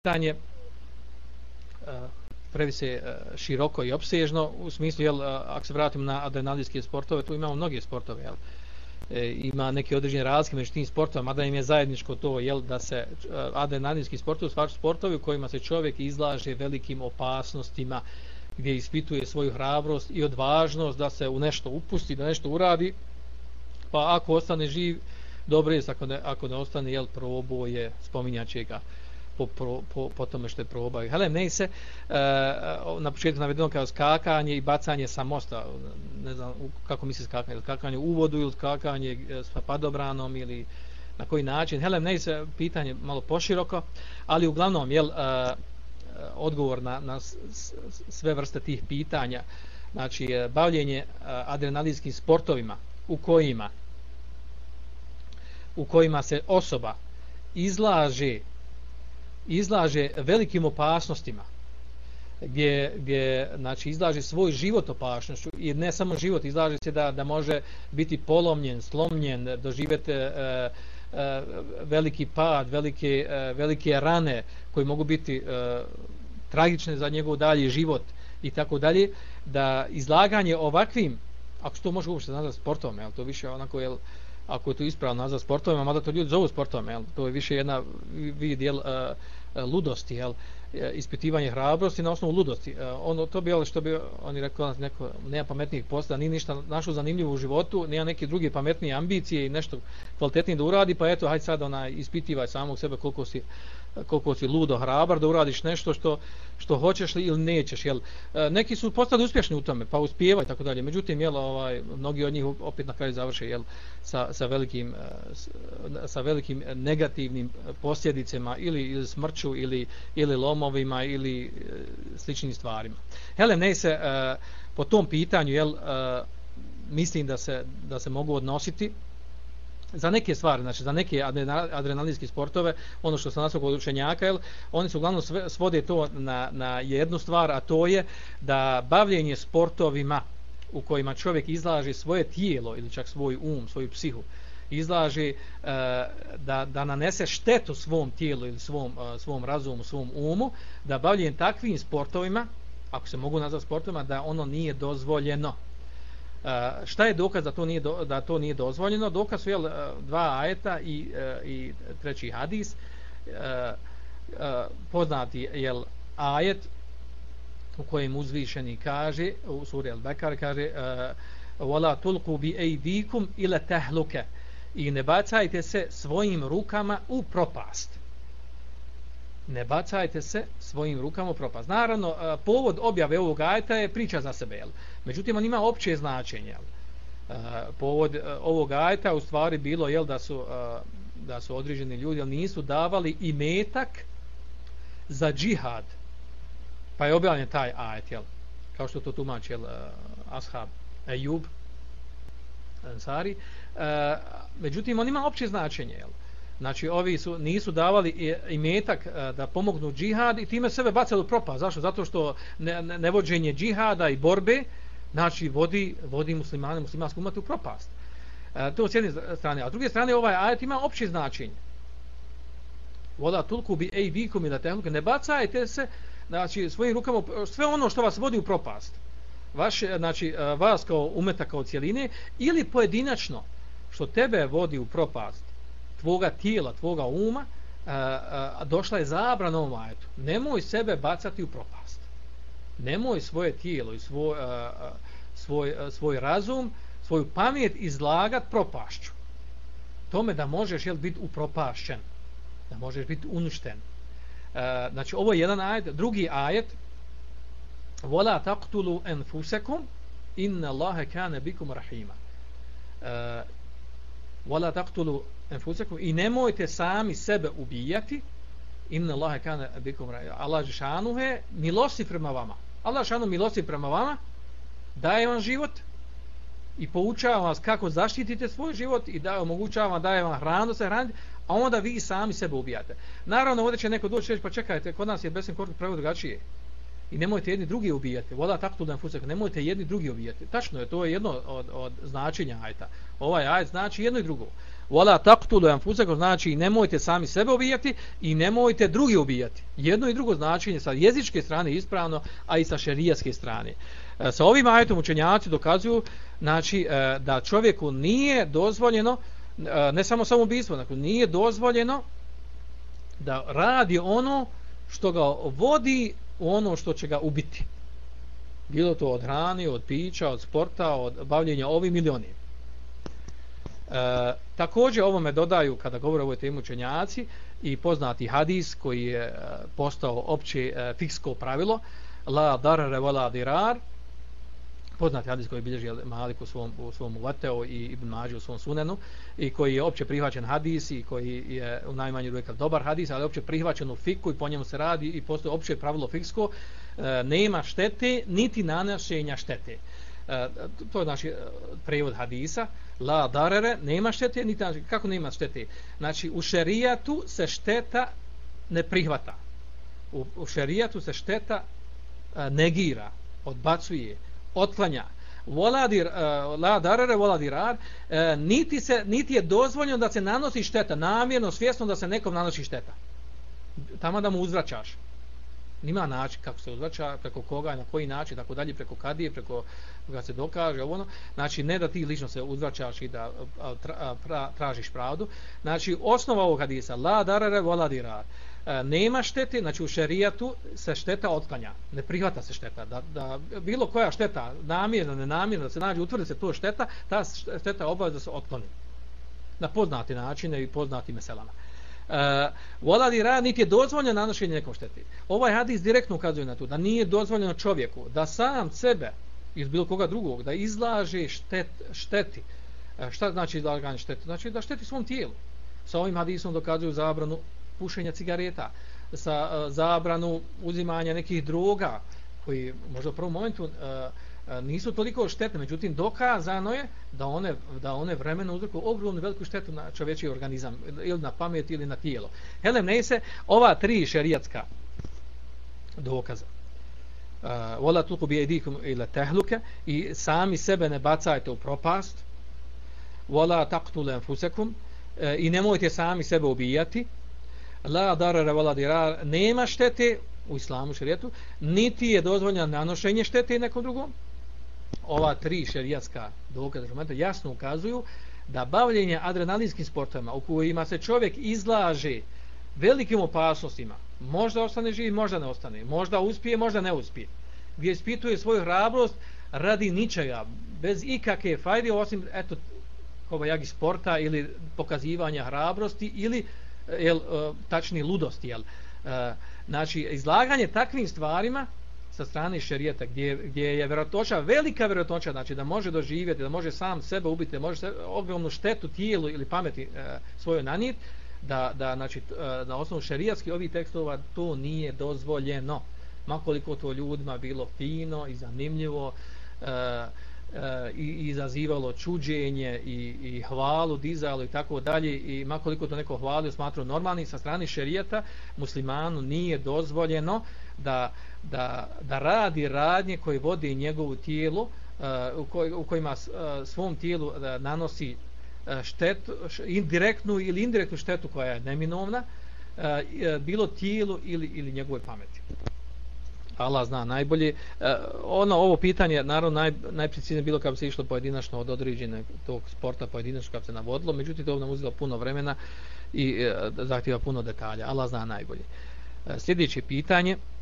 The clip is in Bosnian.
pitanje previše široko i opsežno u smislu, jel, ako se vratimo na adrenalinske sportove, tu imamo mnoge sportove, jel, ima neke određene razlike među tim sportovima, mada im je zajedničko to, jel, da se adrenalinski sportovi su sportovi u kojima se čovjek izlaže velikim opasnostima, gdje ispituje svoju hrabrost i odvažnost da se u nešto upusti, da nešto uradi, pa ako ostane živ, dobro je, ako ne ostane, jel, proboje, spominjaće ga po tome što je probao. Helem Neise, na početku navedeno kao skakanje i bacanje sa mosta, ne znam kako misli skakanje, skakanje u vodu ili skakanje sa padobranom ili na koji način. Helem Neise, pitanje malo poširoko, ali uglavnom, jel, odgovor na sve vrste tih pitanja, znači bavljenje adrenalinskim sportovima u kojima se osoba izlaže velikim opasnostima, gdje znači izlaže svoj život opasnošću i ne samo život, izlaže se da može biti polomljen, slomljen, doživjeti veliki pad, velike rane koje mogu biti tragične za njegov dalji život i tako dalje, da izlaganje ovakvim, ako se to može uopšte nazvati sportom, jel, to više onako, jel, ako je to ispravno nazvati sportovima, mada to ljudi zovu sportom, jel, to je više jedna vid, jel, ludosti, jel, ispitivanje hrabrosti na osnovu ludosti. To bi, što bi oni rekli, neko nema pametnijih posla, nije ništa našo zanimljivo u životu, nema neke druge pametnije ambicije i nešto kvalitetnije da uradi, pa eto, hajde sad ispitivaj samog sebe koliko si ludo hrabar da uradiš nešto što hoćeš ili nećeš, jel. Neki su postali uspješni u tome, pa uspijevaju i tako dalje. Međutim, jel, mnogi od njih opet na kraju završe, jel, sa velikim negativnim posljedicama ili smrću ili lomovima ili sličnim stvarima. Helem Neise, po tom pitanju, jel, mislim da se mogu odnositi za neke stvari, znači za neke adrenalinske sportove, ono što sam nasao kod učenjaka, jel, oni su uglavnom svode to na jednu stvar, a to je da bavljenje sportovima u kojima čovjek izlaže svoje tijelo ili čak svoj svoju psihu, izlaže da nanese štetu svom tijelu ili svom razumu, svom umu, da bavljenje takvim sportovima, ako se mogu nazvati sportovima, da ono nije dozvoljeno. Šta je dokaz da to nije dozvoljeno? Dokaz su, jel, dva ajeta i treći hadis. Poznati, jel, ajet u kojem uzvišeni kaže, u suri Al-Bekar kaže وَلَا تُلْقُوا بِأَيْدِيكُمْ إِلَى تَهْلُكَ, i ne bacajte se svojim rukama u propast. Ne bacajte se svojim rukama u propast. Naravno, povod objave ovog ajeta je priča za sebe, jel? Međutim, on ima opće značenje. Jel? Povod ovog ajeta u stvari bilo, jel, da su određeni ljudi, jel, nisu davali imetak za džihad. Pa je objavljen taj ajet, jel? Kao što to tumači, jel, ashab Ejub Ansari. Međutim, on ima opće značenje, jel? Znači, ovi nisu davali imetak da pomognu džihad i time sebe bacali u propast. Zašto? Zato što nevođenje džihada i borbe, znači, vodi muslimane, muslimansku umatu u propast. To s jedne strane. A s druge strane, ovaj ajet ima opće značenje. Vola tulku bi ejdikum ila tehluke. Ne bacajte se, znači, svojim rukama, sve ono što vas vodi u propast. Znači, vas kao umeta, kao cijeline, ili pojedinačno, što tebe vodi u propast, tvoga tijela, tvoga uma, došla je zabrana ovom ajetu. Nemoj sebe bacati u propast. Nemoj svoje tijelo i svoj razum, svoju pamet izlagat propašću. Tome da možeš, jel, biti upropašćen, da možeš biti uništen. Znači, ovo je jedan ajet. Drugi ajet, وَلَا تَقْتُلُوا أَنْفُسَكُمْ إِنَّ اللَّهَ كَانَ بِكُمْ رَحِيمًا. وَلَا تَقْتُلُوا أَنْفُسَكُمْ, i nemojte sami sebe ubijati, inna Allahe kana bikum rahim. Allah dželešanu je milostiv prema vama. Allah dželešanu milostiv prema vama, daje vam život i poučava vas kako zaštitite svoj život i daje vam hranu se hraniti, a onda vi sami sebe ubijate. Naravno, ovdje će neko doći reći, pa čekajte, kod nas je Besim Korkut prevod drugačije. I nemojte jedni drugi ubijati. Vola taqtulu anfusakum, nemojte jedni drugi ubijati. Tačno je, to je jedno od značenja ajeta. Ovaj ajet znači jedno i drugo. Wala taqtulu anfusakum, znači nemojte sami sebe ubijati i nemojte drugi ubijati. Jedno i drugo značenje sa jezičke strane ispravno, a i sa šerijatske strane. Sa ovim ajetom učenjaci dokazuju, znači, da čovjeku nije dozvoljeno, ne samo samoubistvo, dakle nije dozvoljeno da radi ono što ga vodi u ono što će ga ubiti. Bilo to od hrane, od pića, od sporta, od bavljenja ovim ili onim. Također ovome dodaju, kada govore o ovoj temi učenjaci, i poznati hadis koji je postao opće fiksko pravilo, la darare wala dirar, poznati hadis koji bilježi Malik u svom Muvateu i Ibn Mađi u svom Sunenu, i koji je opće prihvaćen hadis i koji je u najmanju ruku dobar hadis, ali opće prihvaćen u fiku i po njemu se radi i postoji opće pravilo fiksko, nema štete niti nanošenja štete. To je naš prevod hadisa. La darere, nema štete niti nanošenja. Kako nema štete? Znači u šerijatu se šteta ne prihvata. U šerijatu se šteta negira, odbacuje, otklanja. La darere wala dirar, niti je dozvoljeno da se nanosi šteta namjerno, svjesno da se nekom nanosi šteta. Tamo da mu uzvraćaš. Nima način kako se uzvraća, preko koga, na koji način, tako dalje, preko kadije, preko koga se dokaže, ono. Znači, ne da ti lično se uzvraćaš i da tražiš pravdu. Znači, osnova ovog hadisa, la darere wala dirar, nema štete, znači u šerijatu se šteta otklanja, ne prihvata se šteta, da bilo koja šteta, namjerna, nenamjerna, da se nađe, utvrdi se to šteta, ta šteta je obaveza da se otkloni na poznati načine i poznati meselama. Wala dirar, niti je dozvoljeno nanošenje nekom šteti. Ovaj hadis direktno ukazuje na to da nije dozvoljeno čovjeku da sam sebe iz bilo koga drugog da izlaže šteti. Šta znači izlaganje šteti? Znači da šteti svom tijelu. Sa ovim hadisom dokazuju zabranu pušenja cigareta, sa zabranu uzimanja nekih droga koji možda u prvom momentu nisu toliko štetne, međutim dokazano je da one vremeno uzrokuju ogromnu veliku štetu na čovječji organizam, ili na pamet ili na tijelo. Helem nese ova tri šerijatska dokaza. Wala tulqu bi aydikum ila tahluka, i sami sebe ne bacajte u propast. Wala taqtulu anfusakum, i nemojte sami sebe ubijati. La darara wala dirar, nema štete u islamu šerijatu, niti je dozvoljeno nanošenje štete nekom drugom. Ova tri šerijatska dokaza jasno ukazuju da bavljenje adrenalinskim sportovima u kojima se čovjek izlaže velikim opasnostima, možda ostane živ, možda ne ostane, možda uspije, možda ne uspije, gdje ispituje svoju hrabrost radi ničega, bez ikakve fajde, osim eto kobajagi sporta ili pokazivanja hrabrosti ili tačnije ludosti. Znači izlaganje takvim stvarima sa strane šerijata gdje je vjerovatnoća, velika vjerovatnoća, znači da može doživjeti, da može sam sebe ubiti, da može ogromnu štetu tijelu ili pameti svojoj nanijeti, znači na osnovu šerijatskih ovih tekstova to nije dozvoljeno, makoliko to ljudima bilo fino i zanimljivo i izazivalo čuđenje i hvalu dizalo i tako dalje, i makoliko to neko hvalio smatrao normalnim, sa strane šerijata muslimanu nije dozvoljeno da radi radnje koje vodi njegovu tijelu, u kojima svom tijelu nanosi štetu, direktnu ili indirektnu štetu koja je neminovna, bilo tijelu ili njegove pameti. Allah zna najbolje. Ovo pitanje naravno najpreciznije bilo kad bi se išlo pojedinačno od određenog tog sporta pojedinačno kad bi se navodilo, međutim to nam uzelo puno vremena i zahtjeva puno detalja. Allah zna najbolje. Sljedeće pitanje.